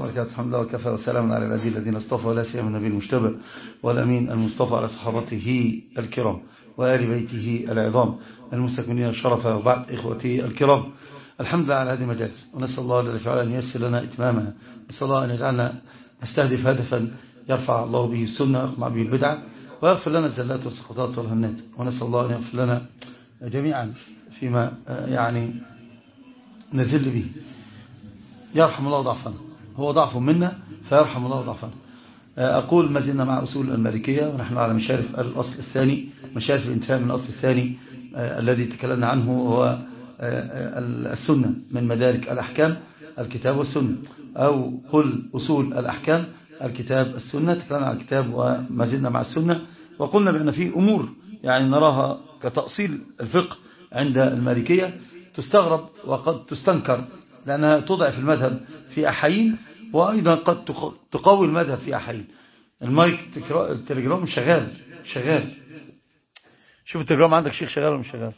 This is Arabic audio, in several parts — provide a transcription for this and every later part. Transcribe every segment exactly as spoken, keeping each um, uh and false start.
وبركاته. الحمد لله وكفى وسلام على الذين الذين اصطفى ولا سيما النبي المجتبى والأمين المصطفى على صحابته الكرام وآل بيته العظام المستكملين الشرف. وبعد إخوتي الكرام، الحمد لله على هذه المجالس، ونسأل الله الذي فعلا أن ييسر لنا إتمامها. نسأل الله أن يجعلنا نستهدف هدفا يرفع الله به السنة ويقمع به البدعة ويغفر لنا الزلات والسقطات والهنات. ونسأل الله أن يغفر لنا جميعا فيما يعني نزل به. يرحم الله ضعفنا، هو ضعف منا فيرحم الله ضعفنا. أقول ما زلنا مع أصول المالكية ونحن على مشارف الأصل الثاني، مشارف الانتفاع من الأصل الثاني الذي تكلمنا عنه هو السنة من مدارك الأحكام الكتاب والسنة، أو قل أصول الأحكام الكتاب السنة. تكلمنا عن الكتاب وما زلنا مع السنة، وقلنا بأن في أمور يعني نراها كتأصيل الفقه عند المالكية تستغرب وقد تستنكر لأنها تضعف المذهب في أحيين، وأيضا قد تقوي المذهب في أحيين. المايك التليجرام شغال شغال شوف التليجرام عندك شيخ شغال ولا مش شغال؟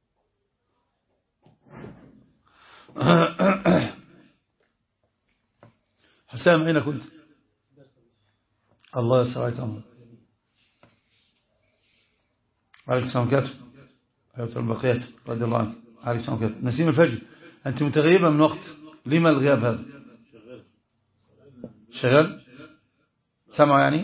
حسام أين كنت؟ الله يسر عليك أمر. عليك السلام كاتب أيوة البقيات رضي الله عنك. عليك السلام كاتب. نسيم الفجر، أنت متغيبة من وقت، لما الغياب هذا؟ شغال سمعوا يعني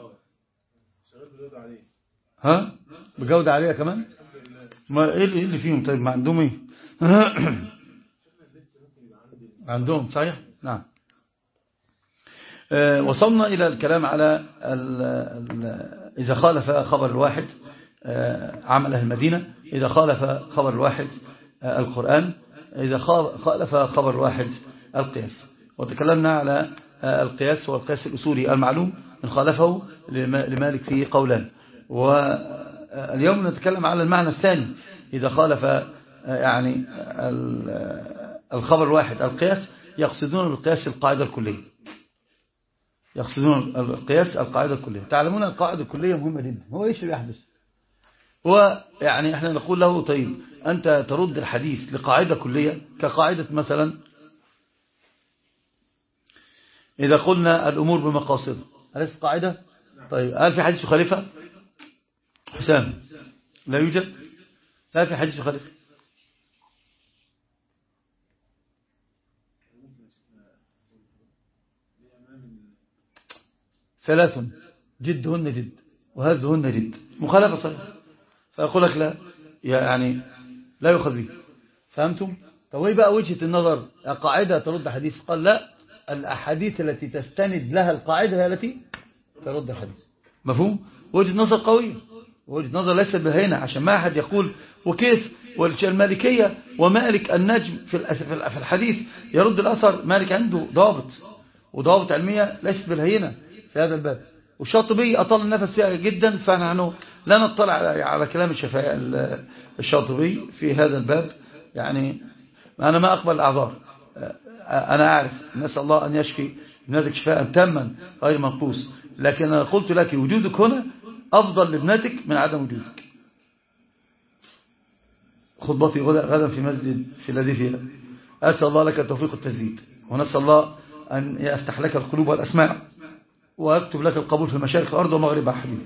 ها بجودة عالية كمان. ما ايه اللي فيهم؟ طيب ما عندهم ايه؟ عندهم صحيح نعم. آه وصلنا إلى الكلام على ال ال إذا خالف خبر الواحد آه عمل أهل المدينة، إذا خالف خبر الواحد آه القرآن، إذا خالف خبر الواحد القياس. وتكلمنا على القياس والقياس الأصولي المعلوم إن خالفه لمالك فيه قولان. واليوم نتكلم على المعنى الثاني، إذا خالف يعني الخبر الواحد القياس، يقصدون بالقياس القاعدة الكلية، يقصدون القياس القاعدة الكلية. تعلمون القاعدة الكلية مهمة جدا. هو إيش اللي يحدث؟ هو يعني احنا نقول له طيب أنت ترد الحديث لقاعدة كلية كقاعدة مثلا إذا قلنا الأمور بمقاصد، أليس قاعدة؟ طيب هل في حديث يخالفها؟ حسام لا يوجد، لا في حديث يخالفها. ثلاث جدهن جد وهزهن جد، مخالفة صحيح، فأقول لك لا يعني لا يؤخذ به. فهمتم؟ طب ايه بقى وجهة النظر؟ قاعدة ترد حديث؟ قال لا، الأحاديث التي تستند لها القاعدة هي التي ترد الحديث. مفهوم؟ وجهة نظر قوية، وجهة نظر ليست بهينة، عشان ما أحد يقول وكيف والمالكية ومالك النجم في الحديث يرد الأثر. مالك عنده ضابط وضابط علمية ليست بالهينة في هذا الباب، والشاطبي أطال النفس فيها جدا، فنحن لا نطلع على كلام الشاطبي في هذا الباب. يعني أنا ما أقبل الأعذار، أنا أعرف نسأل الله أن يشفي ابنتك شفاء تاما غير منقوص، لكن أنا قلت لك وجودك هنا أفضل لابنتك من عدم وجودك. خطبتي غدا في مسجد فيلادلفيا، أسأل الله لك التوفيق والتسديد، ونسأل الله أن يفتح لك القلوب والأسماع ويكتب لك القبول في مشارق الأرض ومغربها حبيبي.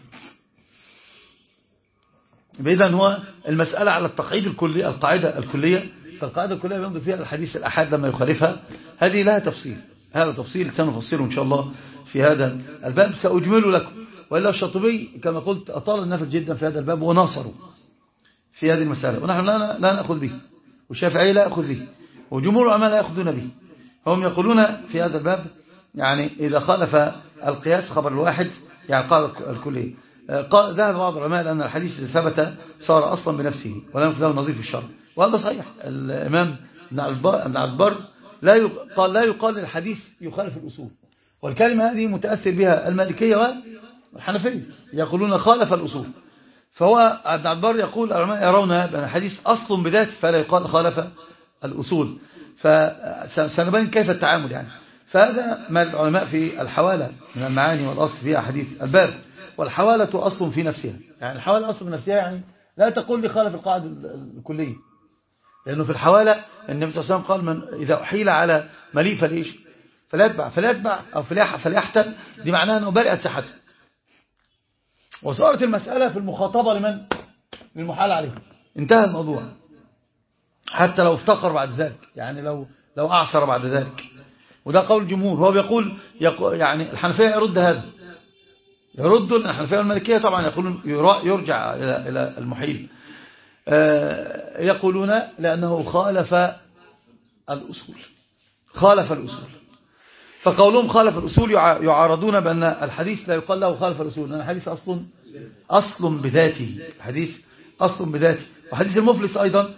إذن هو المسألة على التقعيد الكلي، القاعدة الكلية، فالقاعدة الكلية ينظر فيها الحديث الأحاد لما يخالفها، هذه لها تفصيل، هذا تفصيل سنفصله إن شاء الله في هذا الباب، سأجمله لكم. وإلا الشاطبي كما قلت أطال النفس جدا في هذا الباب وناصروا في هذه المسألة، ونحن لا لا نأخذ به، والشافعي لا يأخذ به، وجمهور العلماء لا يأخذون به. هم يقولون في هذا الباب يعني إذا خالف القياس خبر الواحد يعني قاعدة الكلية. ذهب بعض العلماء لأن الحديث إذا ثبت صار أصلا بنفسه ولا يمكن له نظير في الشرع، وهذا صحيح. الإمام ابن البر لا يقال لا يقال الحديث يخالف الأصول، والكلمة هذه متأثر بها المالكية والحنفية، يقولون خالف الأصول. فهو ابن البر يقول العلماء يرون بأن الحديث أصل بذاته فلا يقال خالف الأصول، فسنبين كيف التعامل يعني. فهذا ما العلماء في الحوالة من المعاني والأصل في أحاديث الباب، والحوالة أصل في نفسها، يعني الحوالة أصل في نفسها، يعني لا تقول لي خالف القاعدة الكلية، لأنه في الحوالة النبي صلى الله عليه وسلم قال من إذا أحيل على مليء فليش فليتبع فليتبع أو فليحتل، دي معناها أنه برئت صحته. وصارت المسألة في المخاطبة لمن؟ للمحال عليه، انتهى الموضوع. حتى لو افتقر بعد ذلك، يعني لو لو أعصر بعد ذلك. وده قول الجمهور. هو بيقول يعني الحنفية يرد هذا، يرد الحنفية والمالكية طبعا يقولون يرجع إلى إلى المحيل، يقولون لأنه خالف الأصول، خالف الأصول. فقولهم خالف الأصول يعارضون بأن الحديث لا يقال له خالف الأصول، لأن الحديث أصل أصل بذاته، الحديث أصل بذاته. وحديث المفلس أيضا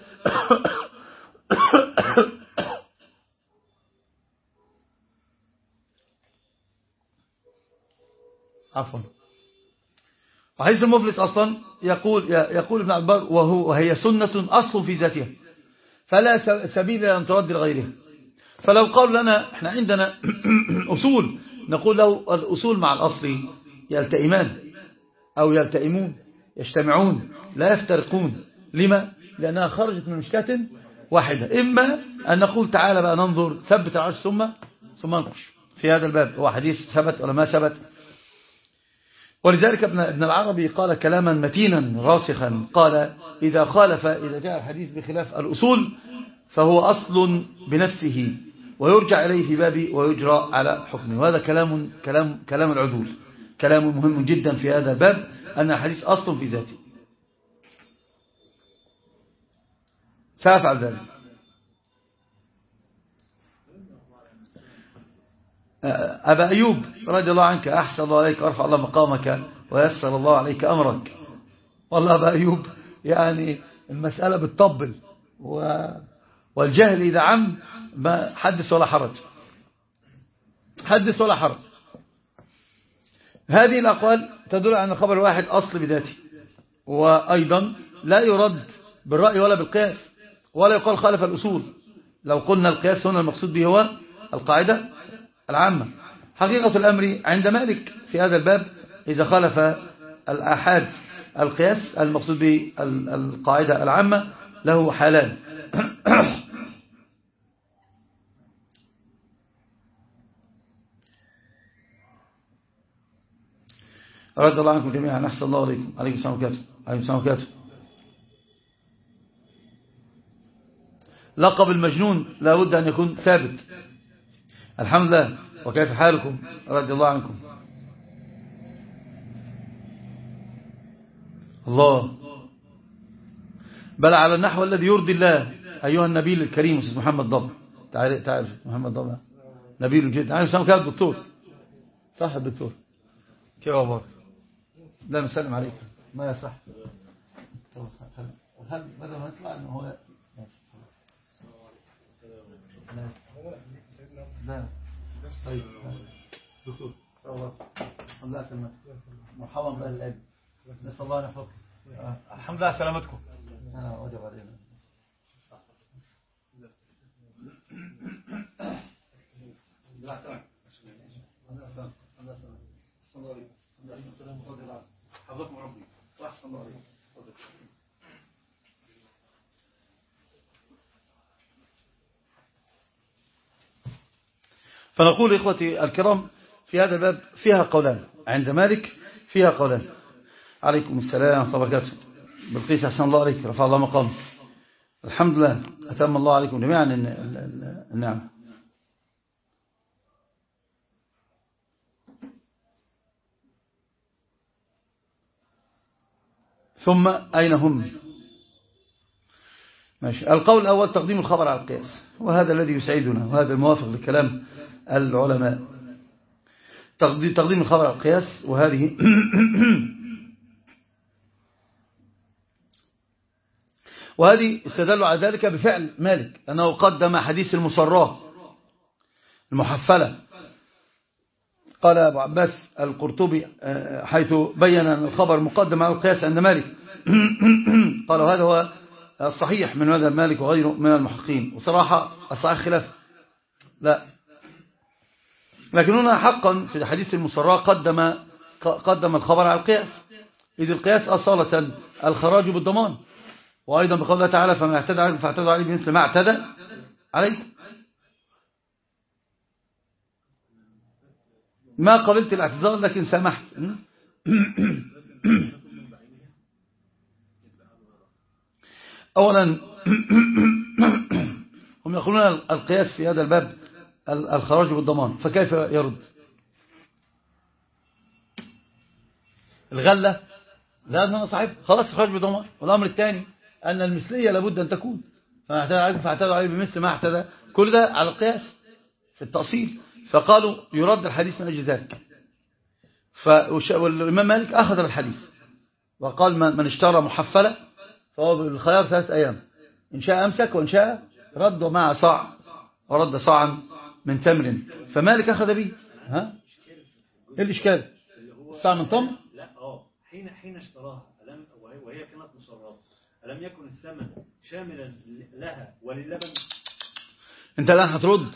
عفوا وحديث المفلس أصلا يقول يقول ابن عبد البر وهو وهي سنة أصل في ذاتها فلا سبيل أن ترد لغيرها. فلو قال لنا احنا عندنا أصول نقول له الأصول مع الأصل يلتئمان أو يلتئمون، يجتمعون لا يفترقون. لما؟ لأنها خرجت من مشكاة واحدة. إما أن نقول تعالى بقى ننظر ثبت العرش ثم ثم ننقش في هذا الباب، هو حديث ثبت ولا ما ثبت. ولذلك ابن العربي قال كلاما متينا راسخا، قال إذا خالف إذا جاء الحديث بخلاف الأصول فهو أصل بنفسه ويرجع إليه في بابه ويجرى على حكمه. وهذا كلام كلام كلام العدول، كلام مهم جدا في هذا الباب، أن الحديث أصل في ذاته. سأفعل ذلك. أبا أيوب رضي الله عنك، أحسن الله عليك وأرفع الله مقامك ويسر الله عليك أمرك. والله أبا أيوب يعني المسألة بتطبل والجهل إذا عم ما حدث ولا حرج، حدث ولا حرج. هذه الأقوال تدل على أن الخبر الواحد أصل بذاته، وأيضا لا يرد بالرأي ولا بالقياس، ولا يقال خالف الأصول. لو قلنا القياس هنا المقصود به هو القاعدة العامة. حقيقة الأمر عند مالك في هذا الباب إذا خالف الآحاد القياس المقصود به القاعدة العامة له حالان. رضي الله عنكم جميعا، أحسن الله عليكم. عليكم السلام وبركاته. عليكم السلام وبركاته. لقب المجنون لا بد أن يكون ثابت. الحمد لله. وكيف حالكم؟ رضي الله عنكم. الله، بل على النحو الذي يرضي الله. أيها النبيل الكريم أستاذ محمد ضبع، تعرف تعرف محمد ضبع نبيل جدا. عليه السلام كان الدكتور، صح الدكتور؟ كيف أخبارك؟ لا نسلم عليك. ما يصح. هل بدل ما نطلع إنه هو لا طيب دكتور الله يسلمك، مرحبا بأهل العلم، نسأل الله أن يحفظك. الحمد لله على سلامتكم. أنا وجب علينا. حفظكم ربي وأحسن الله عليكم. فنقول إخوتي الكرام في هذا الباب فيها قولان عند مالك، فيها قولان. عليكم السلام ورحمة الله وبركاته. بالقيس أحسن الله عليك، رفع الله مقام. الحمد لله، أتم الله عليكم جميعا النعمة. ثم أين هم؟ ماشي. القول الأول تقديم الخبر على القياس، وهذا الذي يسعدنا، وهذا الموافق لكلام العلماء. تقديم الخبر على القياس، وهذه وهذه استدلوا على ذلك بفعل مالك أنه قدم حديث المصراه المحفلة. قال أبو عباس القرطبي حيث بين أن الخبر مقدم على القياس عند مالك قالوا هذا هو الصحيح من مذهب مالك وغيره من المحققين. وصراحة الصحيح خلاف، لا، لكن هنا حقا في حديث المصراه قدم قدم الخبر على القياس، إذ القياس أصالة الخراج بالضمان. وأيضا بقول الله تعالى فمن اعتدى عليكم فاعتدوا عليه بمثل ما اعتدى عليكم. ما قبلت الاعتذار لكن سامحت. أولا هم يقولون القياس في هذا الباب الخراج بالضمان، فكيف يرد؟ الغلة لا أضمن صاحب، خلاص الخراج بالضمان. والأمر الثاني أن المثلية لابد أن تكون، فاعتدوا عليه بمثل ما اعتدى، كل ده على القياس في التأصيل. فقالوا يرد الحديث من أجل ذلك. والإمام مالك أخذ بالحديث وقال من اشترى محفلة فهو بالخيار ثلاث أيام، إن شاء أمسك وإن شاء رد مع صاع، ورد صاعا من تمر. فمالك أخذ به. ها إيه الإشكال؟ صاع من تمر؟ لا اه حين حين اشتراها ألم وهي كانت مصرفة ألم يكن الثمن شاملا لها وللبن؟ أنت الآن هترد،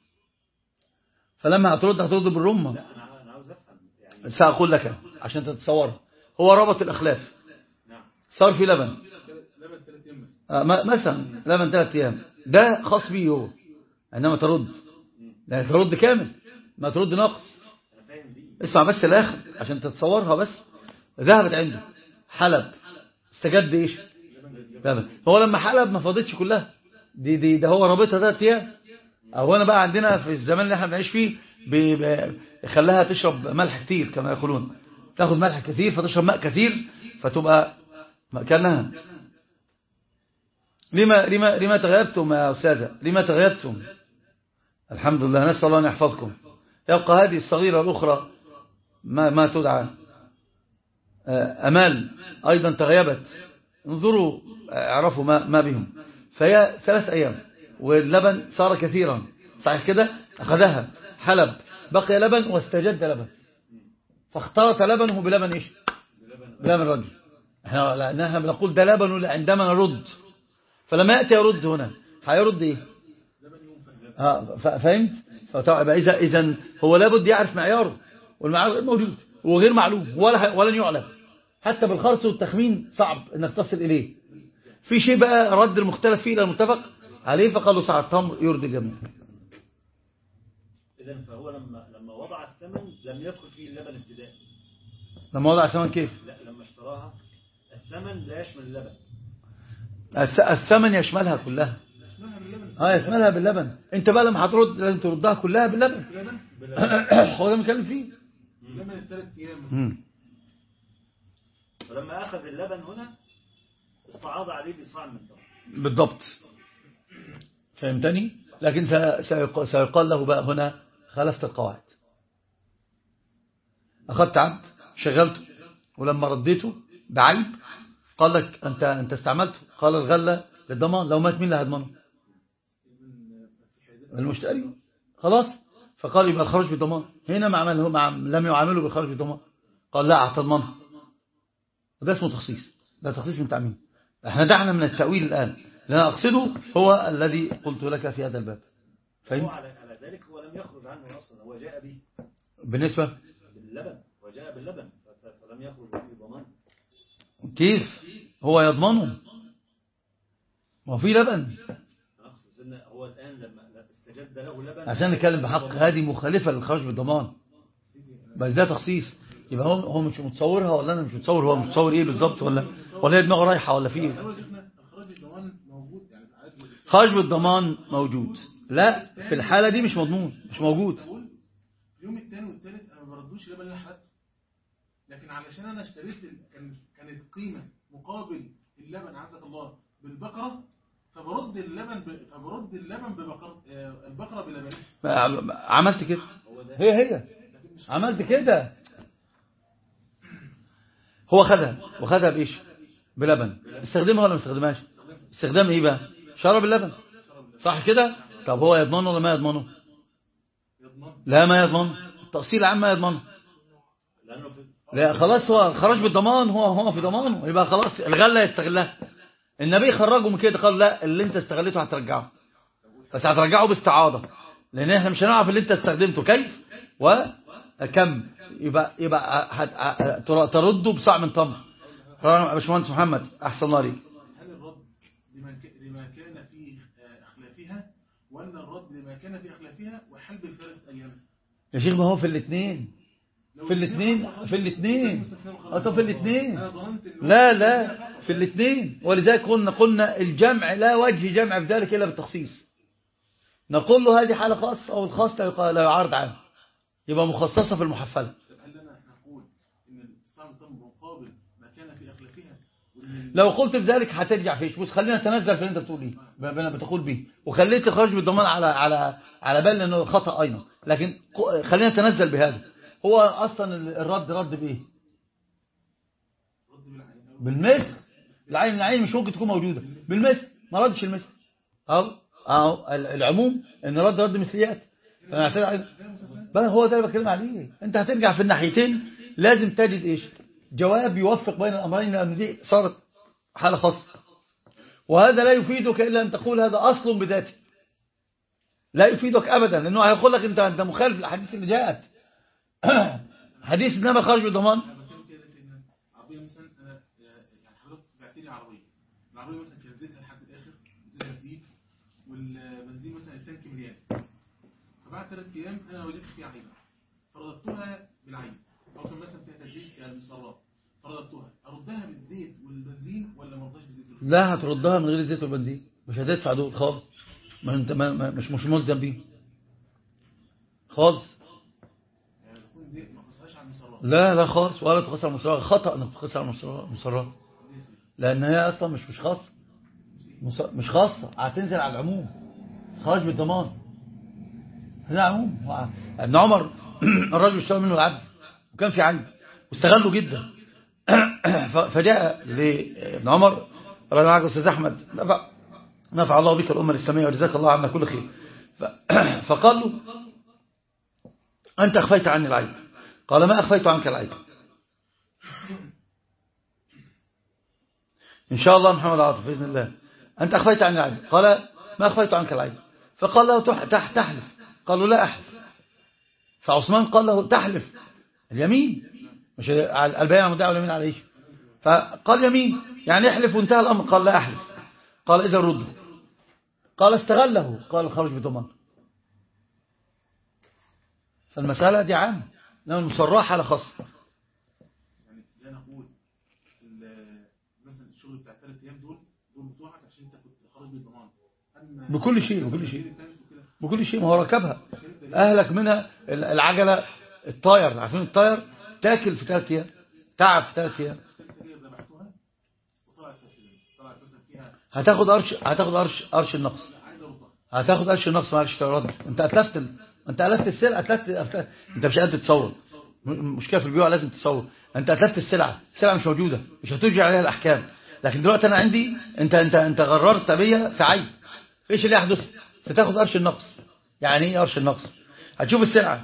فلما هترد هترد بالرمة. لا أنا أنا عاوز أفهم يعني. سأقول لك عشان تتصور. هو ربط الأخلاف، صار في لبن آه مثلا لبن ثلاث أيام، ده خاص به هو، إنما ترد لا ترد كامل، ما ترد ناقص. اسمع بس الآخر عشان تتصورها. بس ذهبت عنده حلب، استجد إيش؟ لبن. هو لما حلب ما فاضتش كلها دي, دي ده هو رابطها ثلاث أيام. أو أنا بقى عندنا في الزمان اللي احنا بنعيش فيه خلاها تشرب ملح كتير كما يقولون، تاخذ ملح كثير فتشرب ماء كثير فتبقى مكانها. لما لما لما تغيبتم يا أستاذة؟ لما تغيبتم؟ الحمد لله، نسأل الله أن يحفظكم. يبقى هذه الصغيرة الأخرى ما ما تدعى أمال أيضا تغيبت. انظروا اعرفوا ما ما بهم. فهي ثلاث أيام واللبن صار كثيرا، صحيح كده؟ أخذها حلب، بقي لبن واستجد لبن، فاختلط لبنه بلبن إيش؟ بلبن رجل. احنا لأنها بنقول ده لبن عندما نرد، فلما يأتي يرد هنا هيرد إيه؟ آه فهمت؟ فطبعا إذا إذا هو لابد يعرف معياره، والمعيار غير موجود وغير معلوم ولا ولن يعلم، حتى بالخرص والتخمين صعب انك تصل إليه. في شيء بقى رد المختلف فيه إلى المتفق عليه، فقالوا ساعة التمر يرضي الجميع. إذن فهو لما لما وضع الثمن لم يدخل فيه اللبن ابتداء. لما وضع الثمن كيف؟ لا لما اشتراها الثمن لا يشمل اللبن. الثمن يشملها كلها. اه يشملها باللبن. انت بقى لما هترد لازم تردها كلها باللبن. هو ده مكلم فيه. اللبن الثلاث ايام. ولما اخذ اللبن هنا استعاض عليه بصاع من تمر. بالضبط. فهمتني؟ لكن سيقال له بقى هنا خالفت القواعد. أخذت عبد شغلته ولما رديته بعيب قال لك أنت أنت استعملته، قال الغلة للضمان، لو مات مين اللي هيضمنه؟ المشتري. خلاص، فقال يبقى الخراج بالضمان. هنا ما عمله مع لم يعامله بالخراج بالضمان، قال لا هتضمنها. وده اسمه تخصيص، ده تخصيص من تعميم. احنا دعنا من التأويل الآن، اللي أنا أقصده هو الذي قلت لك في هذا الباب. فهمت؟ هو على ذلك هو لم يخرج عنه أصلا، هو جاء به بالنسبة باللبن، وجاء باللبن فلم يخرج به ضمان. كيف هو يضمنه؟ ما في لبن. هو الآن لما استجد له لبن عشان نتكلم بحق، هذه مخالفة للخراج بالضمان، بس ده تخصيص. يبقى هو هو مش متصورها ولا أنا مش متصور؟ هو متصور إيه بالضبط؟ ولا ولا هي دماغه رايحة ولا في إيه؟ خراج بالضمان موجود. لا في الحالة دي مش مضمون، مش موجود. اليوم الثاني والثالث أنا ما بردوش اللبن اللي حلقته، لكن علشان أنا اشتريت كان كانت قيمة مقابل اللبن عزك الله بالبقرة، فبرد اللبن ب... فبرد اللبن ببقرة البقرة بلبن. عملت كده، هي هي عملت كده. هو خدها وخدها بإيش؟ بلبن. استخدمها ولا ما استخدمهاش؟ استخدام إيه بقى؟ شرب اللبن، صح كده؟ طب هو يضمنه ولا ما يضمنه؟ لا ما يضمنه. التأصيل العام ما يضمنه. لا خلاص، هو خرج بالضمان، هو هو في ضمانه، يبقى خلاص الغلة يستغلها. النبي خرجه من كده، قال لا اللي انت استغلته هترجعه، بس هترجعه باستعاضة، لان احنا مش هنعرف اللي انت استخدمته كيف وكم. يبقى يبقى ترده بصاع من تمر. يا باشمهندس محمد احسن الله عليك. هل الرد لما كان في اخلافها، ولا الرد لما كان في اخلافها وحل بالثلاث ايام؟ يا شيخ ما هو في الاثنين في الاثنين في الاثنين أصلا في الاثنين لا لا في الاثنين. ولذلك قلنا قلنا الجمع لا وجه جمع في ذلك إلا بالتخصيص. نقول له هذه حالة خاصة أو الخاص لا يعارض عنه، يبقى مخصصة في المحفلة. لو قلت في ذلك هترجع فيش. بص خلينا نتنزل في اللي انت بتقول ايه بتقول بيه، وخليت الخرج بالضمان على على على بال انه خطأ ايضا، لكن خلينا نتنزل بهذا. هو اصلا الرد رد بايه؟ بالمثل. العين العين مش ممكن تكون موجودة بالمثل، ما ردش المثل اهو اهو العموم ان رد رد مثليات. بقى هو ده اللي بتكلم عليه. انت هترجع في الناحيتين لازم تجد ايش؟ جواب يوفق بين الامرين، لان دي صارت حالة خاصة. وهذا لا يفيدك الا ان تقول هذا اصل بذاته، لا يفيدك ابدا، لانه هيقول لك انت انت مخالف للحديث اللي جاءت. حديث انما خرج بالضمان. عربيه مثلا انا يعني حضرتك بعت لي عربيه، العربيه مثلا كان زيتها لحد الاخر زيتها جديد، والبنزين مثلا التانك مليان، فبعد ثلاث ايام انا وجدت فيها عيب فرددتها بالعيب، او كان مثلا فيها تدريس كالمسرات فرددتها، اردها بالزيت والبنزين ولا ما ارضاش بالزيت والبنزين؟ لا هتردها من غير الزيت والبنزين، مش هتدفع دول خالص، ما انت ما ما مش مش ملزم بيه خالص. يعني تكون دي ما تقصهاش على المسرات. لا لا خالص، ولا تقص على المسرات. خطأ انك تقص على المسرات، لان هي اصلا مش مش خاصه، مش خاصه، هتنزل على العموم. خرج بالضمان هذا عموم. ابن عمر الرجل اشترى منه العبد وكان في عيب واستغله جدا، فجاء لابن عمر رضي الله عنه استاذ احمد نفع نفع الله بك الامه الاسلاميه وجزاك الله عنا كل خير، فقال له انت اخفيت عني العيب. قال ما اخفيت عنك العيب، ان شاء الله محمد عاطف باذن الله انت اخفيت عني العيب. قال ما اخفيت عنك العيب. فقال له تحلف. قالوا لا احلف. فعثمان قال له تحلف اليمين، مش البيع مدعي واليمين عليه. فقال يمين يعني احلف وانتهى الامر. قال لا احلف. قال اذا رده. قال استغله. قال الخرج بضمان. فالمسألة دي عامة، انما المصرحة على خاصة. يعني لا نقول مثلا الشغل بتاع ثلاث ايام دول دول بتوعك عشان انت كنت خارج بالضمان. بكل شيء بكل شيء بكل شيء. ما هو ركبها اهلك منها العجلة الطاير، عارفين الطاير تاكل في ثلاث ايام، تعب في ثلاث ايام. هتاخد قرش هتاخد قرش قرش النقص هتاخد قرش النقص معلش ترد. انت اتلفت ال... انت اتلفت السلعه اتلفت أتلفت... انت مش قادر تتصور. المشكله في البيوع لازم تتصور. انت اتلفت السلعه، السلعه مش موجوده، مش هترجع عليها الاحكام. لكن دلوقتي انا عندي انت انت انت غررت بيا في عيب، ايش اللي يحدث؟ ستاخد قرش النقص. يعني ايه قرش النقص؟ هتشوف السلعه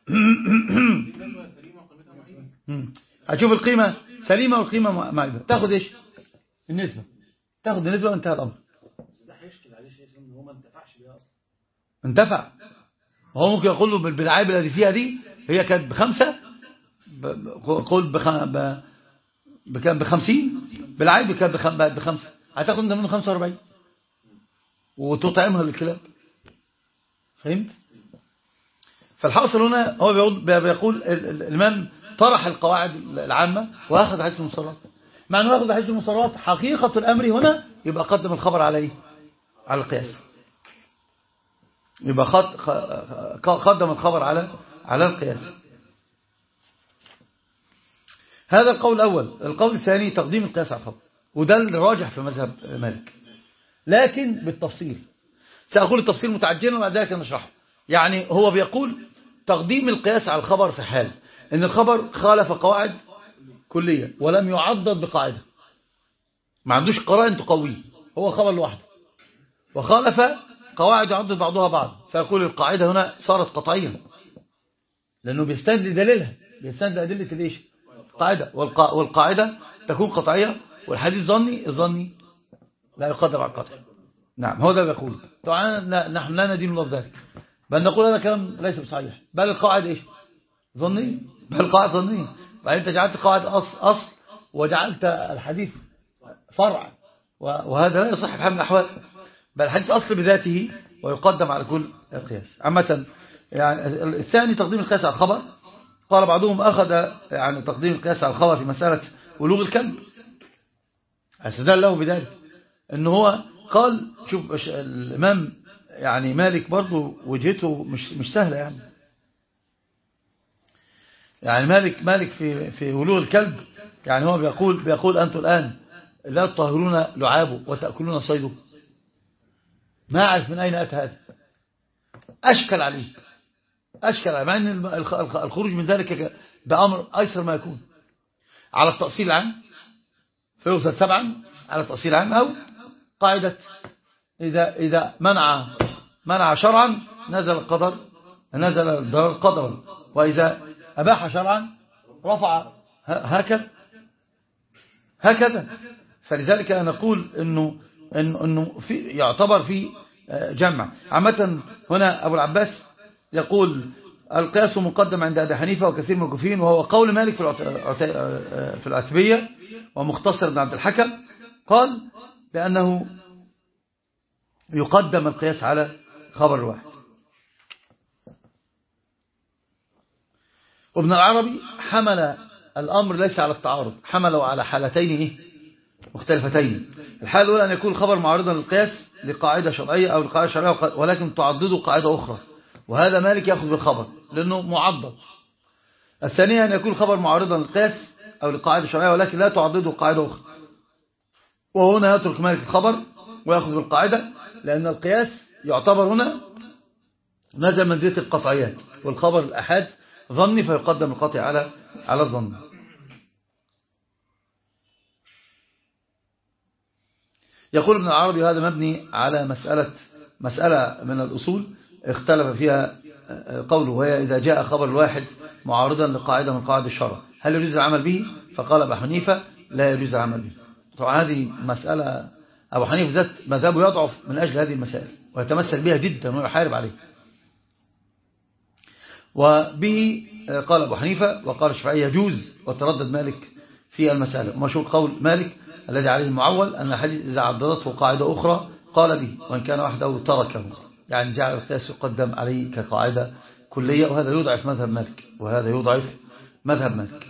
هتشوف القيمه سليمه والقيمه معيبه، تاخد ايش؟ النسبه. تاخد النسبه وانتهى الامر. ده هيشكل عليه شيء ان هو ما انتفعش بيها اصلا. انتفع. هو ممكن يقول له بالعيب الذي فيها دي هي كانت بخمسة، قول بكام بخمسين، بالعيب كانت بخمسة، هتاخد انت منه خمسة واربعين وتطعمها للكلاب. فهمت؟ فالحاصل هنا هو بيقول الإمام طرح القواعد العامة وأخذ حديث المصرات. مع أنه أخذ حديث المصرات حقيقة الأمر هنا يبقى قدم الخبر على إيه؟ على القياس. يبقى قدم الخبر على على القياس. هذا القول الأول. القول الثاني تقديم القياس على الخبر، وده الراجح في مذهب مالك، لكن بالتفصيل. سأقول التفصيل متعجلا وبعد ذلك نشرحه. يعني هو بيقول تقديم القياس على الخبر في حال ان الخبر خالف قواعد كلية ولم يعضد بقاعدة، ما عندوش قرائن تقويه، هو خبر لوحده، وخالف قواعد يعضد بعضها بعض، فيقول القاعدة هنا صارت قطعية لأنه بيستند لدليلها، بيستند لأدلة الإيش؟ قاعدة، والقاعدة تكون قطعية، والحديث ظني الظني لا يقدر على القطع. نعم هو ده بيقول. طبعا نحن لا ندين الله بذلك، بل نقول هذا كلام ليس بصحيح، بل القاعدة إيش؟ ظني، بل القاعدة ظني. بعدين أنت جعلت قاعدة أصل, أصل وجعلت الحديث فرع، وهذا لا يصح بحال من الأحوال، بل الحديث أصل بذاته ويقدم على كل القياس. عامة يعني الثاني تقديم القياس على الخبر. قال بعضهم أخذ يعني تقديم القياس على الخبر في مسألة ولوغ الكلب، استدل له بذلك إن هو قال شوف الإمام يعني مالك برضو وجهته مش مش سهلة يعني يعني مالك مالك في في ولوغ الكلب يعني هو بيقول بيقول أنتم الآن لا تطهرون لعابه وتأكلون صيده. ما أعرف من أين أتى هذا، أشكل عليه أشكل عليه مع أن الخروج من ذلك بأمر أيسر ما يكون على التأصيل العام فيغسل سبعا على التأصيل العام، أو قاعدة إذا إذا منع منع شرعا نزل القدر نزل الضرر قدرا، وإذا أباح شرعا رفع هكذا هكذا. فلذلك نقول إنه إنه في يعتبر في جمع. عامة هنا أبو العباس يقول القياس مقدم عند أبي حنيفة وكثير من الكوفيين، وهو قول مالك في العتبية ومختصر بن عبد الحكم، قال بأنه يقدم القياس على خبر الواحد. وابن العربي حمل الأمر ليس على التعارض، حمله على حالتين إيه؟ مختلفتين. الحالة الأولى أن يكون الخبر معارضا للقياس لقاعدة شرعية أو لقاعدة شرعية ولكن تعضده قاعدة أخرى، وهذا مالك يأخذ بالخبر لأنه معضد. الثانية أن يكون الخبر معارضا للقياس أو لقاعدة شرعية ولكن لا تعضده قاعدة أخرى، وهنا يترك مالك الخبر ويأخذ بالقاعدة، لأن القياس يعتبر هنا نزل منزلة القطعيات، والخبر الأحاد ظني فيقدم القطع على على الظن. يقول ابن العربي هذا مبني على مسألة مسألة من الأصول اختلف فيها قوله، وهي إذا جاء خبر الواحد معارضا لقاعدة من قواعد الشرع هل يجوز العمل به؟ فقال أبو حنيفة لا يجوز العمل به. طبعا هذه مسألة أبو حنيفة ذات مذهبه يضعف من أجل هذه المسائل ويتمسك بها جدا ويحارب عليه. وبه قال أبو حنيفة وقال الشافعي يجوز، وتردد مالك في المسألة. ومشهور قول مالك الذي عليه المعول أن الحديث إذا عضدته قاعدة أخرى قال به، وإن كان وحده تركه، يعني جعل القياس يقدم عليه كقاعدة كلية، وهذا يضعف مذهب مالك وهذا يضعف مذهب مالك.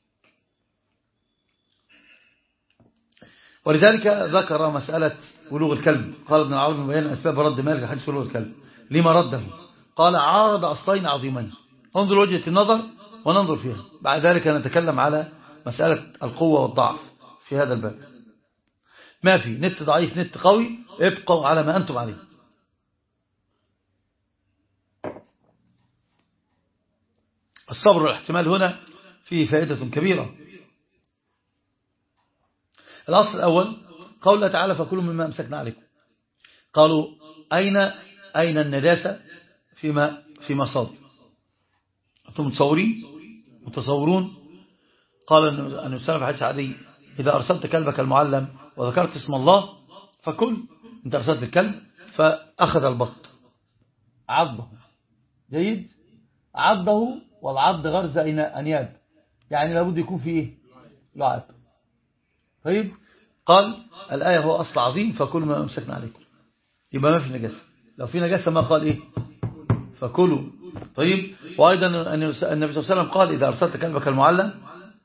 ولذلك ذكر مسألة ولوغ الكلب. قال ابن العربي مبين أسباب رد مالك لحديث ولوغ الكلب. لما رده؟ قال عارض أصلين عظيمين، انظر وجهة النظر وننظر فيها، بعد ذلك نتكلم على مسألة القوة والضعف في هذا الباب. ما في نت ضعيف نت قوي، ابقوا على ما أنتم عليه. الصبر والاحتمال هنا فيه فائدة كبيرة. الأصل الأول قول الله تعالى فكلوا مما أمسكنا عليكم. قالوا أين أين النجاسة فيما فيما صاد؟ أنتم متصورين متصورون قال أن يسلم في حديث عدي إذا أرسلت كلبك المعلم وذكرت اسم الله فكل. أنت أرسلت الكلب فأخذ البط عضه، جيد، عضه، والعض غرز أنياب، يعني لابد يكون فيه لعب. طيب قال الآية هو أصل عظيم فكلوا ما أمسكنا عليكم، يبقى ما في نجاسة. لو في نجاسة ما قال إيه فكلوا. طيب وأيضا النبي صلى الله عليه وسلم قال إذا أرسلت كلبك المعلم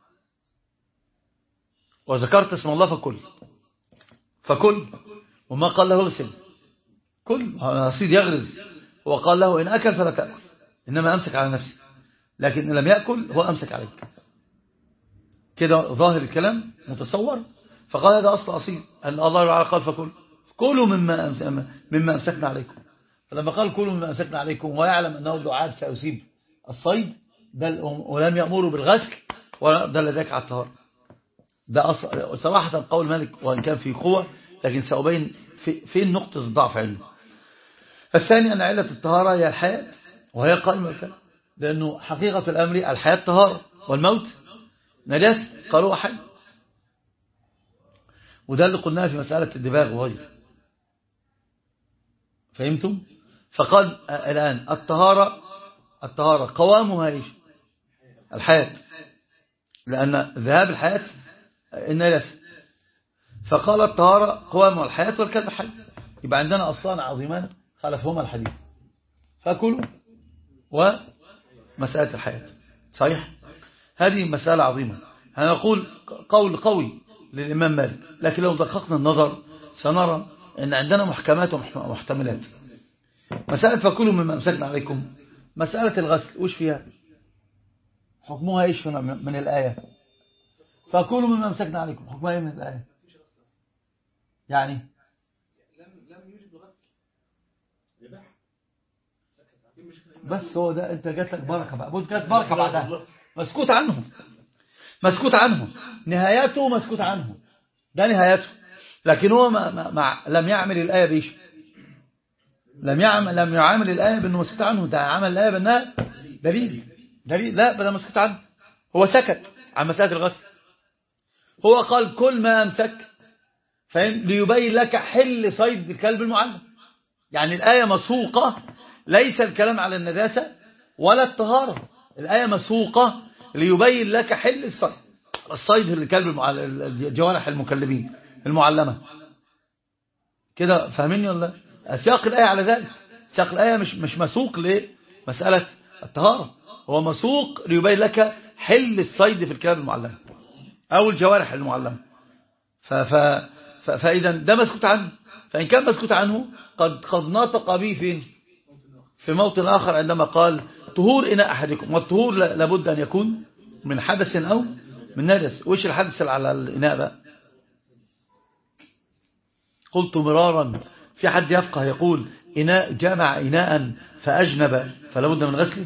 وذكرت اسم الله فكل فكل وما قال له اغسل كل. هصيد يغرز، هو قال له إن أكل فلا تأكل، إنما أمسك على نفسي، لكن إن لم يأكل هو أمسك عليك. كده ظاهر الكلام متصور. فقال هذا أصل أصيل أن الله تعالى قال فكل كلوا مما مما أمسكنا عليكم. فلما قال كلوا مما أمسكنا عليكم ويعلم أنه لو عاد سيصيب الصيد ولم يأمروا بالغسل ودل ذلك على الطهارة. ده صراحة قول مالك وإن كان في قوة، لكن سأبين في فين نقطة الضعف علمه. الثاني أن علة الطهارة هي الحياة، وهي قائمة الكلام، لأنه حقيقة الأمر الحياة طهارة والموت نجاسة، قالوا حي. وده اللي قلناه في مسألة الدباغ وغيره، فهمتم؟ فقال الآن الطهارة الطهارة قوامها إيش؟ الحياة، لأن ذهاب الحياة النجاسة. فقال الطهارة قوامها الحياة والكلب حي، يبقى عندنا أصلان عظيمان خالفهما الحديث فكلوا ومسألة الحياة. صحيح؟ هذه مسألة عظيمة. هنقول قول قوي للإمام مالك، لكن لو دققنا النظر سنرى أن عندنا محكمات ومحتملات. مسألة فكلوا مما أمسكنا عليكم، مسألة الغسل وش فيها؟ حكمها إيش من الآية؟ فكلوا مما أمسكنا عليكم، حكمها إيه من الآية؟ يعني لم يوجد غسل. بس هو ده، انت جات لك بركه بقى، بص جات بركه بعدها، مسكوت عنه مسكوت عنه نهايته مسكوت عنه، ده نهايته. لكن هو ما ما ما لم يعمل الايه بيش، لم يعمل لم يعامل الايه بانه مسكوت عنه، ده عمل الايه بانها دليل دليل لا بدا مسكوت عنه. هو سكت عن مساله الغسل، هو قال كل ما امسك، فاهم، ليبين لك حل صيد الكلب المعلم. يعني الآية مسوقة، ليس الكلام على النجاسة ولا الطهارة، الآية مسوقة ليبين لك حل الصيد، الصيد للكلب الجوارح المكلبين المعلمة كده، فاهميني ولا؟ سياق الآية على ذلك، سياق الآية مش مش مسوق لمسألة الطهارة، هو مسوق ليبين لك حل الصيد في الكلاب المعلمة أو الجوارح المعلمة. ف ف فإذا ده مسكوت عنه، فإن كان مسكوت عنه قد قد نطق به فين؟ في موطن آخر عندما قال طهور إناء أحدكم، والطهور لابد أن يكون من حدث أو من نجس. وإيش الحدث على الإناء بقى؟ قلت مرارا، في حد يفقه يقول إناء جمع إناء فأجنب فلابد من غسله؟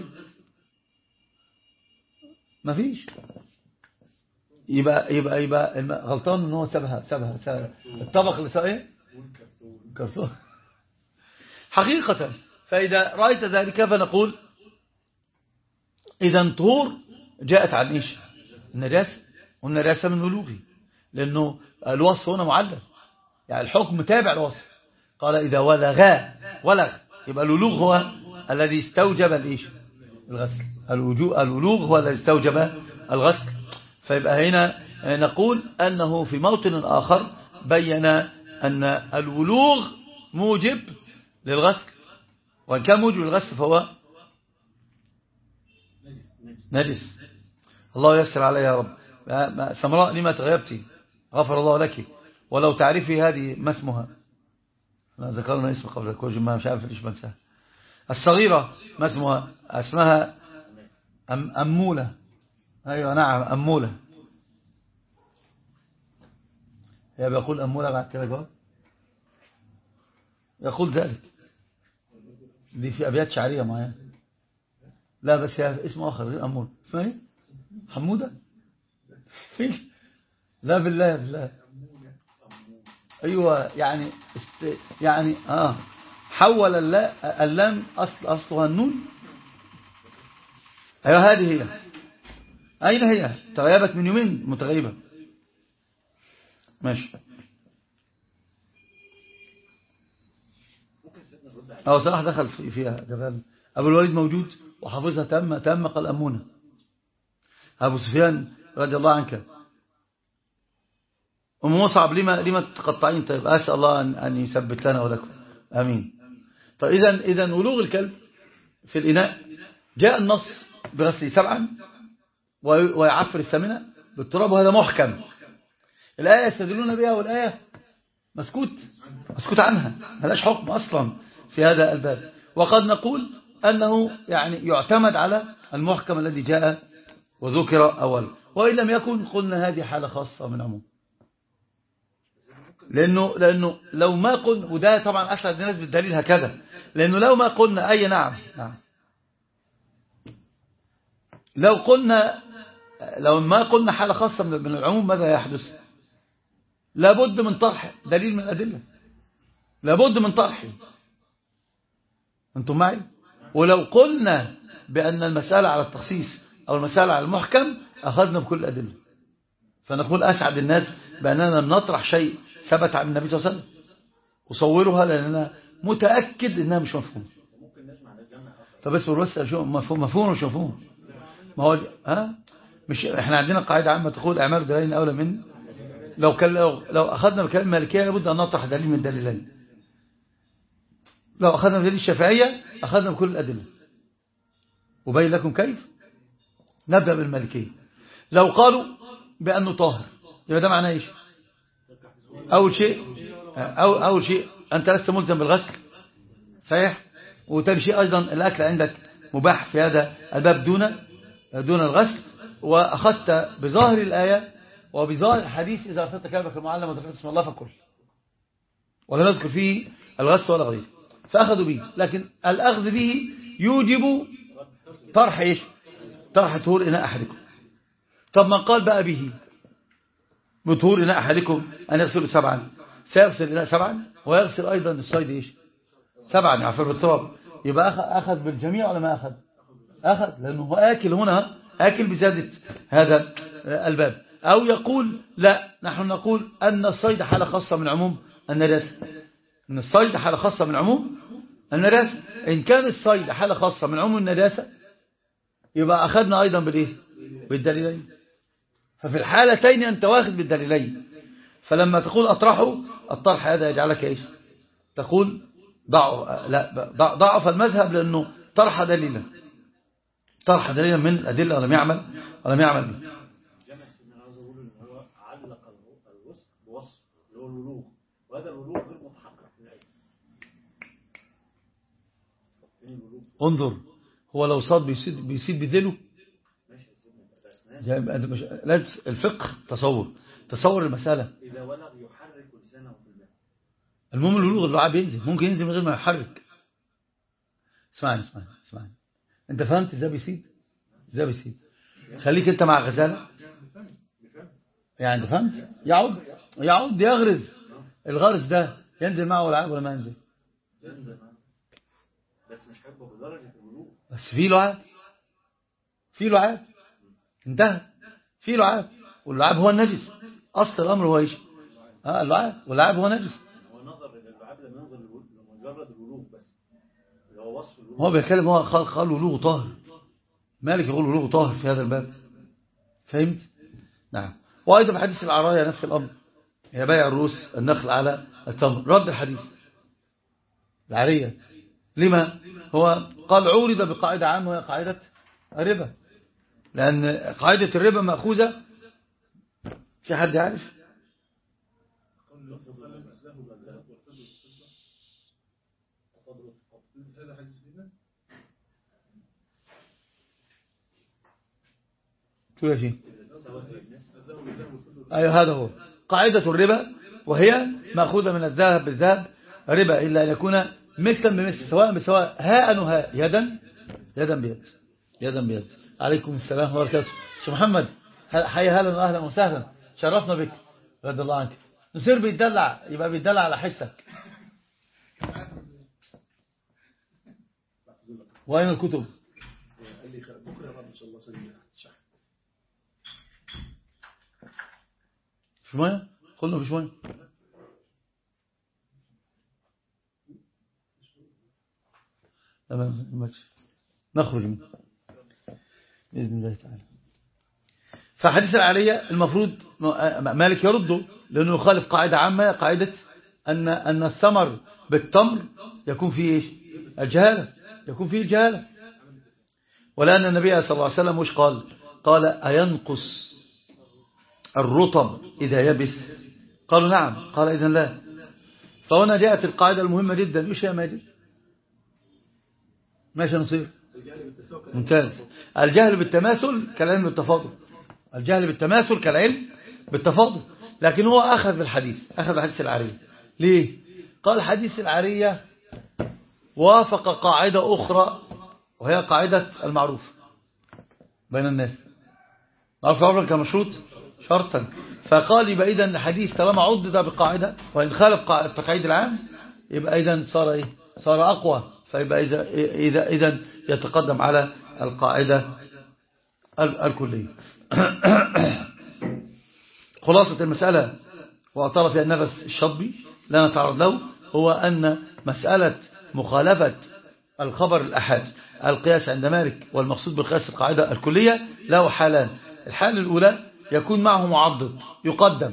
ما فيش. يبقى يبقى يبقى غلطان ان هو سابها سابها سابها الطبق اللي سابه ايه؟ كرتون حقيقة. فإذا رأيت ذلك فنقول إذا طهور جاءت عن إيش؟ النجاسة، والنجاسة من ولوغه، لأنه الوصف هنا معلل، يعني الحكم تابع الوصف. قال إذا ولغا ولغ، يبقى الولوغ هو الذي استوجب الإيش؟ الغسل. الولوغ هو الذي استوجب الغسل. فيبقى هنا نقول أنه في موطن آخر بين أن الولوغ موجب للغسل، وإن كان موجب للغسل فهو نجس. الله يسر علي يا رب. سمراء لما تغيبتي، غفر الله لك. ولو تعرفي هذه ما اسمها، ذكرنا اسم قبل الكوج ما مش عارف ليش بنساها. الصغيرة ما اسمها؟ اسمها أم أمولة. أيوة نعم أمولة. هي بيقول أمولة بعد كده جواب يقول ذلك، دي في أبيات شعرية معينة. لا بس هي اسم آخر غير أمولة. اسمها ايه؟ حمودة. لا بالله بالله. أيوة يعني است... يعني آه حول اللام أصل أصلها النون. أيوة هذه هي. أين هي؟ تغيبت من يومين متغيبة. ماشي. أو صلاح دخل في فيها جبال. أبو الوليد موجود وحافظها تم تم قال أمونة. أبو سفيان رضي الله عنك. أم مصعب لما لما تقطعين؟ طيب أسأل الله أن أن يثبت لنا ولكم آمين. طيب إذا إذا ولوغ الكلب في الإناء جاء النص بغسله سبعا ويعفر الثامنة بالتراب، وهذا محكم. الآية يستدلون بها والآية مسكوت مسكوت عنها، ملاش حكم أصلا في هذا الباب. وقد نقول أنه يعني يعتمد على المحكم الذي جاء وذكر أول، وإن لم يكن قلنا هذه حالة خاصة من عموم، لأنه لأنه لو ما قلنا، وده طبعا أسعد الناس بالدليل هكذا، لأنه لو ما قلنا أي نعم نعم لو قلنا لو ما قلنا حالة خاصة من العموم ماذا يحدث؟ لابد من طرح دليل من الأدلة، لابد من طرحه. أنتم معي؟ ولو قلنا بأن المسألة على التخصيص أو المسألة على المحكم أخذنا بكل الأدلة. فنقول أسعد الناس بأننا نطرح شيء ثبت عن النبي صلى الله عليه وسلم وصورها، لأننا متأكد أنها مش مفهوم. طب اصبر بس، مفهوم مفهوم مش مفهوم؟ ما هو ها مش احنا عندنا قاعدة عامة تقول اعمال دليلين أولى من لو كان لو, لو أخذنا بكلام المالكية لابد أن نطرح دليل من دليلين. لو أخذنا بدليل الشافعية أخذنا بكل الأدلة. أبين لكم كيف. نبدأ بالمالكية. لو قالوا بأنه طاهر يبقى ده معناه إيش؟ أول شيء أو أول شيء أنت لست ملزم بالغسل صحيح، وتاني شيء أيضا الأكل عندك مباح في هذا الباب دون دون الغسل، وأخذت بظاهر الآية وبظاهر الحديث إذا أرسلت كلبك المعلم وذكرت اسم الله فكل، ولا نذكر فيه الغسل ولا غيره، فأخذوا به. لكن الأخذ به يوجب طرح إيش؟ طرح طهور إناء أحدكم. طب من قال بقى به بطهور إناء أحدكم أن يغسل سبعا، سيغسل إناء سبعا ويغسل أيضا الصيد إيش؟ سبعا يعفر بالتراب، يبقى أخذ بالجميع ولا ما أخذ؟ أخذ، لأنه هو آكل هنا، آكل بزيادة هذا الباب. أو يقول لا، نحن نقول أن الصيد حالة خاصة من عموم النجاسة، أن الصيد حالة خاصة من عموم النجاسة. إن كان الصيد حالة خاصة من عموم النجاسة يبقى أخذنا أيضا بالإيه؟ بالدليلين. ففي الحالتين أنت واخذ بالدليلين. فلما تقول أطرحه، الطرح هذا يجعلك إيش؟ تقول ضعف، لا ضعف المذهب لأنه طرح دليلا، طرح دليلا من الأدلة ولم يعمل ولم يعمل به. جمع سيدنا عاوز أقول إن هو علق الوصف بوصف اللي هو الولوغ، وهذا الولوغ غير متحقق في العلم. انظر، هو لو صاد بيصيد بيصيد بديله الفقه تصور تصور المسألة. إذا ولغ يحرك لسانه في الماء. المهم الولوغ اللعاب ينزل، ممكن ينزل من غير ما يحرك. اسمعني اسمعني اسمعني، انت فهمت ازاي بيصيد؟ ازاي بيصيد؟ خليك انت مع غزالة يعني، انت فهمت؟ يعود يعود يغرز، الغرز ده ينزل معه لعاب ولا ما ينزل؟ ينزل بس مش حبه بدرجة الولوغ، بس في لعاب، في لعاب انتهى، في لعاب، واللعاب هو النجس. اصل الامر هو ايش؟ اه اللعاب، واللعاب هو نجس. هو نظر للعاب لما ينظر لمجرد الولوغ بس، اللي هو وصف الولوغ. هو بيتكلم، هو قال قال ولوغ طاهر، مالك يقول ولوغ طاهر في هذا الباب، فهمت؟ نعم. وايضا في حديث العراية نفس الامر، هي بيع الرؤوس النخل على التمر، رد الحديث العارية. لما؟ هو قال عورض بقاعدة عامة وهي قاعدة الربا، لأن قاعدة الربا مأخوذة، في حد يعرف؟ شو يا شيء؟ أيوه هذا هو قاعدة الربا، وهي مأخوذة من الذهب بالذهب ربا، إلا أن يكون مثلا بمثل، سواء بسواء، هاء وهاء، يدا يدا بيد، يدا بيد. عليكم السلام ورحمة الله وبركاته. شيخ محمد حي، هلا واهلا وسهلا، شرفنا بك، رضي الله عنك. نصير بيتدلع، يبقى بيتدلع على حسك. وين الكتب؟ قال لي بكره ان شاء الله شحن. في ميه؟ قلنا في ميه. تمام، نخرج منه بإذن الله تعالى. فحديث العارية المفروض مالك يرده، لأنه يخالف قاعدة عامة، قاعدة أن أن الثمر بالتمر يكون فيه إيش؟ الجهالة، يكون فيه الجهالة. ولأن النبي صلى الله عليه وسلم وش قال؟ قال أينقص الرطب إذا يبس؟ قالوا نعم، قال إذن لا. فهنا جاءت القاعدة المهمة جدا. إيش يا ماجد؟ ماشي نصير ممتاز. الجهل بالتماثل كالعلم بالتفاضل، الجهل بالتماثل كالعلم بالتفاضل. لكن هو أخذ بالحديث، أخذ بالحديث العارية. ليه؟ قال حديث العارية وافق قاعدة أخرى، وهي قاعدة المعروف بين الناس، معروف عرفا كمشروط شرطا. فقال يبقى إذن الحديث طالما عضد بقاعدة، وإن خالف التقعيد العام يبقى إذن صار إيه؟ صار أقوى، فيبقى إذا إذا إذا يتقدم على القاعدة الكلية. خلاصة المسألة وأطال فيها النفس الشطبي لا نتعرض له، هو أن مسألة مخالفة الخبر الأحاد القياس عند مالك والمقصود بالقياس القاعدة الكلية له حالان. الحال الأولى يكون معه معضد يقدم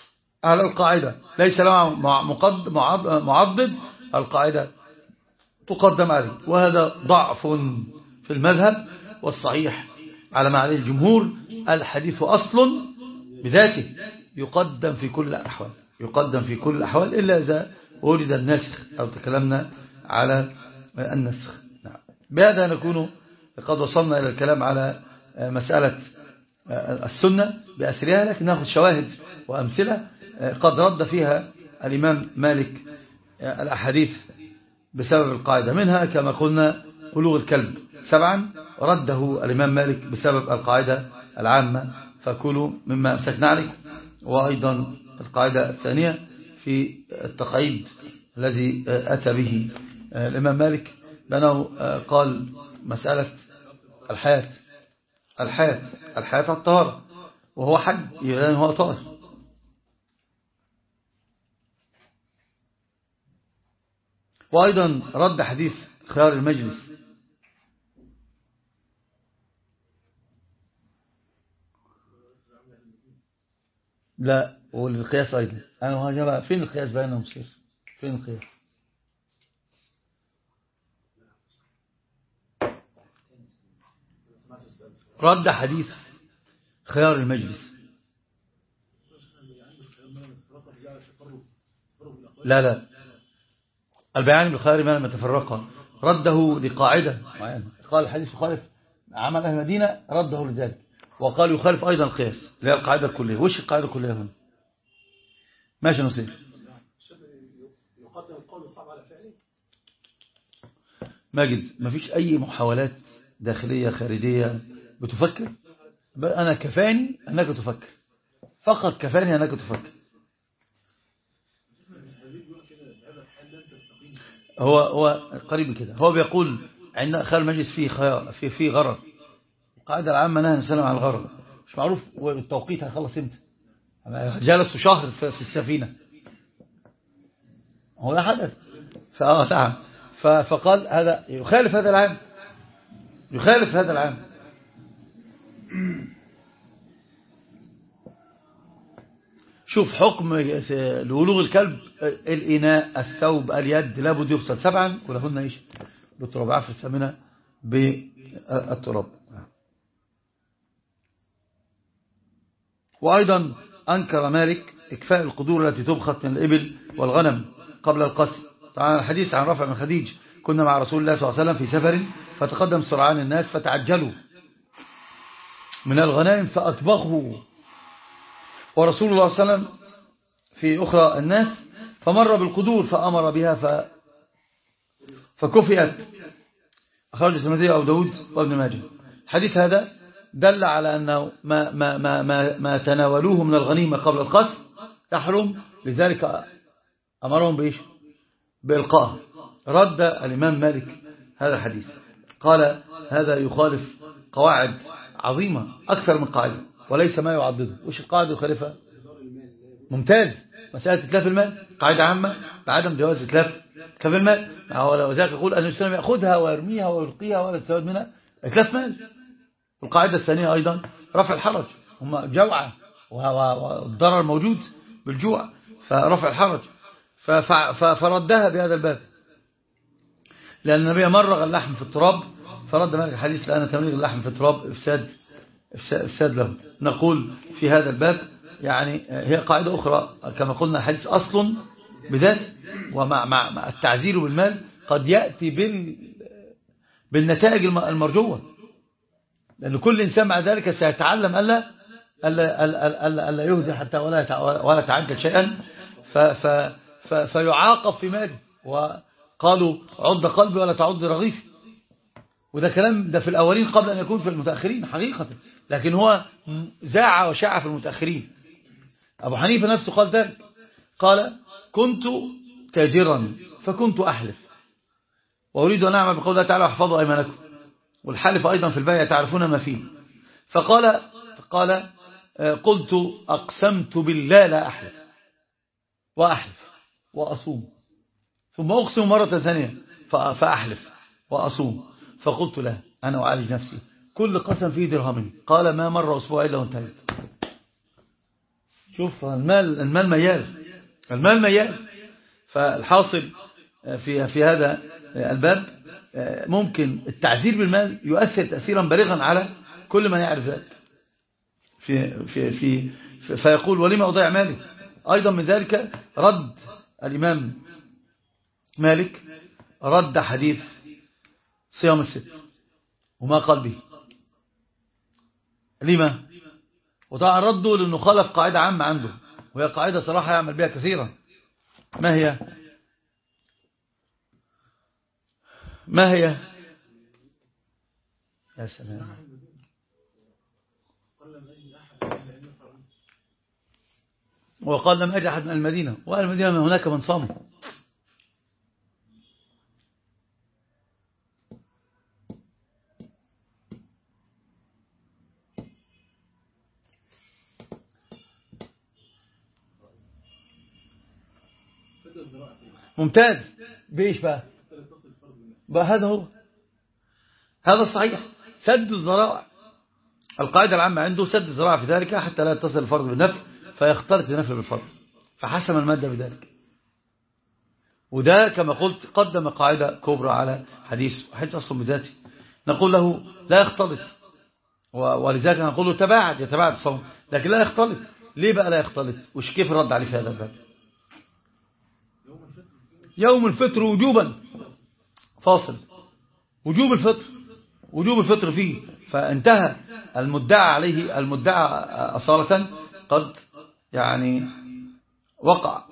على القاعدة، ليس له معضد، القاعدة تقدم عليه، وهذا ضعف في المذهب. والصحيح على ما عليه الجمهور الحديث أصل بذاته يقدم في كل الأحوال، يقدم في كل الأحوال إلا إذا ولد النسخ أو تكلمنا على النسخ. نعم. بهذا نكون قد وصلنا إلى الكلام على مسألة السنة بأسرها، لكن نأخذ شواهد وأمثلة قد رد فيها الإمام مالك الأحاديث بسبب القاعدة، منها كما قلنا بلوغ الكلب سبعا رده الإمام مالك بسبب القاعدة العامة فكلوا مما أمسكنا عليه، وأيضا القاعدة الثانية في التقعيد الذي أتى به الإمام مالك بأنه قال مسألة الحياة الحياة الحياة الطهارة، وهو حج يعني هو طاهر. وأيضا رد حديث خيار المجلس، لا والقياس أيضا. أنا وهجرة فين القياس بينهم سير؟ فين القياس؟ رد حديث خيار المجلس. لا لا البيان بالخيار ما لم يتفرقا رده لقاعدة معينة، قال الحديث يخالف عمل أهل المدينة رده لذلك، وقال يخالف أيضا القياس اللي هي القاعدة الكلية. وش القاعدة الكلية هنا؟ ماشي نصير. يقدم القول الصعب على فعله. ماجد ما فيش أي محاولات داخلية خارجية بتفكر، أنا كفاني أنك تفكر، فقط كفاني أنك تفكر. هو هو قريب كده، هو بيقول عندنا خيار المجلس فيه خيار فيه فيه غرر، القاعدة العامة نهى نسلم عن الغرر، مش معروف والتوقيت هيخلص امتى، جلسوا شهر في السفينة هو ده حدث. فآه نعم فقال هذا يخالف هذا العام، يخالف هذا العام. شوف حكم لولوغ الكلب، الإناء الثوب اليد لابد يغسل سبعا ولهن ايش بالتراب، عفر الثامنة بالتراب. وأيضا أنكر مالك إكفاء القدور التي تبخت من الإبل والغنم قبل القسم. طبعا الحديث عن رافع بن خديج كنا مع رسول الله صلى الله عليه وسلم في سفر فتقدم سرعان الناس فتعجلوا من الغنائم فأطبخوا، ورسول الله صلى الله عليه وسلم في أخرى الناس فمر بالقدور فأمر بها ف... فكفئت. أخرج الترمذي أو داود وابن ماجه. الحديث هذا دل على أنه ما, ما, ما, ما, ما تناولوه من الغنيمة قبل القسم يحرم، لذلك أمرهم بإيش؟ بإلقاء. رد الإمام مالك هذا الحديث، قال هذا يخالف قواعد عظيمة أكثر من قاعدة وليس ما يعضده. وش القاعدة يخالفها؟ ممتاز، مسألة إتلاف المال قاعدة عامة بعدم جواز إتلاف إتلاف المال، وذلك يقول أن الإسلام يأخذها ويرميها ويلقيها ولا يستفاد منها إتلاف مال. القاعدة الثانية أيضا رفع الحرج، هم جوعة والضرر موجود بالجوع فرفع الحرج، فردها بهذا الباب لأن النبي مرغ اللحم في التراب، فرد مالك الحديث لأن تمريغ اللحم في التراب إفساد إفساد له. نقول في هذا الباب يعني هي قاعدة أخرى كما قلنا الحديث أصل بذاته، ومع مع التعزير بالمال قد يأتي بال بالنتائج المرجوة، لأن كل إنسان مع ذلك سيتعلم ألا ألا ألا ألا, ألا يهدر حتى ولا ولا تعجل شيئا ف ف ف فيعاقب في ماله. وقالوا عض قلبي ولا تعض رغيفي، وده كلام ده في الأولين قبل أن يكون في المتأخرين حقيقة، لكن هو زاع وشاع في المتأخرين. أبو حنيفة نفسه قال ذلك، قال كنت تاجرا فكنت أحلف وأريد أن أعمل بقول الله تعالى واحفظوا أيمانكم، والحلف أيضا في البيع تعرفون ما فيه. فقال قال قلت أقسمت بالله لا أحلف وأحلف وأصوم، ثم أقسم مرة ثانية فأحلف وأصوم، فقلت له أنا أعالج نفسي كل قسم فيه درهمين، قال ما مر أسبوع إلا وانتهيت. شوف المال المال ميال المال ميال. فالحاصل في في هذا الباب ممكن التعزير بالمال يؤثر تأثيرا بالغا على كل من يعرف ذلك في في في فيقول ولما أضيع مالي. أيضا من ذلك رد الإمام مالك رد حديث صيام الست وما قال به. لما؟ وطبعا رده لأنه خالف قاعدة عامة عنده، وهي قاعدة صراحة يعمل بها كثيرا. ما هي؟ ما هي؟ يا سلام. وقال لم أجد أحد من المدينة، وقال المدينة من هناك من صاموا. ممتاز. بإيش بقى؟ بقى هذا هو هذا الصحيح، سد الذرائع. القاعدة العامة عنده سد الذرائع في ذلك حتى لا يتصل الفرض بالنفل فيختلط النفل بالفرض، فحسم المادة بذلك. وده كما قلت قدم قاعدة كبرى على حديث حديث أصل بذاته. نقول له لا يختلط، ولذلك نقول له تباعد يتباعد الصوم، لكن لا يختلط. ليه بقى لا يختلط؟ وش كيف الرد عليه في هذا الباب؟ يوم الفطر وجوبا فاصل، وجوب الفطر وجوب الفطر فيه، فانتهى المدعى عليه المدعى أصالة قد يعني وقع.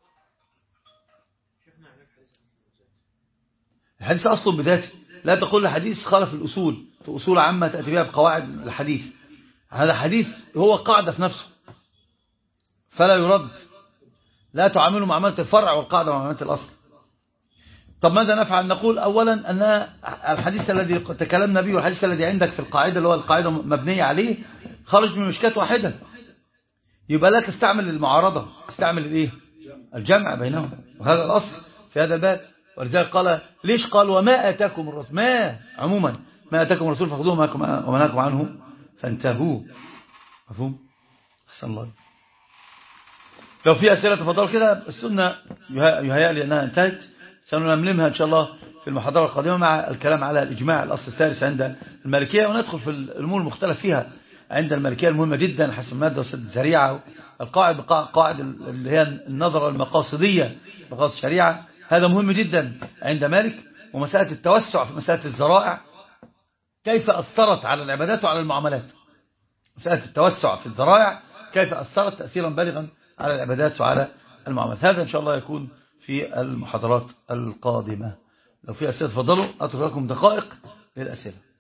الحديث أصل بذاته، لا تقول الحديث خالف الأصول، في أصول عامة تأتي بها بقواعد الحديث. هذا حديث هو قاعدة في نفسه فلا يرد، لا تعامله معاملة الفرع والقاعدة معاملة الأصل. طب ماذا نفعل؟ نقول أولا أن الحديث الذي تكلمنا به والحديث الذي عندك في القاعدة اللي هو القاعدة مبنية عليه خرج من مشكات واحدة، يبقى لا تستعمل المعارضة، استعمل الايه؟ الجمع بينهم، وهذا الأصل في هذا الباب. ولذلك قال ليش؟ قال وما آتاكم الرسول، ما عموما ما آتاكم الرسول فخذوه وما نهاكم عنه فانتهوا. مفهوم؟ أحسن الله. لو في أسئلة تفضلوا كده. السنة يهيأ لي أنها انتهت، سنلملمها إن شاء الله في المحاضرة القادمة مع الكلام على الإجماع الأصل الثالث عند المالكية، وندخل في الأمور المختلف فيها عند المالكية المهمة جدا، حسب المادة والسد الذريعة، القاعد قاعد اللي هي النظرة المقاصدية مقاصد الشريعة، هذا مهم جدا عند مالك. ومسألة التوسع في مسألة الذرائع كيف أثرت على العبادات وعلى المعاملات، مسألة التوسع في الذرائع كيف أثرت تأثيرا بالغا على العبادات وعلى المعاملات. هذا إن شاء الله يكون في المحاضرات القادمة. لو في أسئلة تفضلوا، أترك لكم دقائق للأسئلة.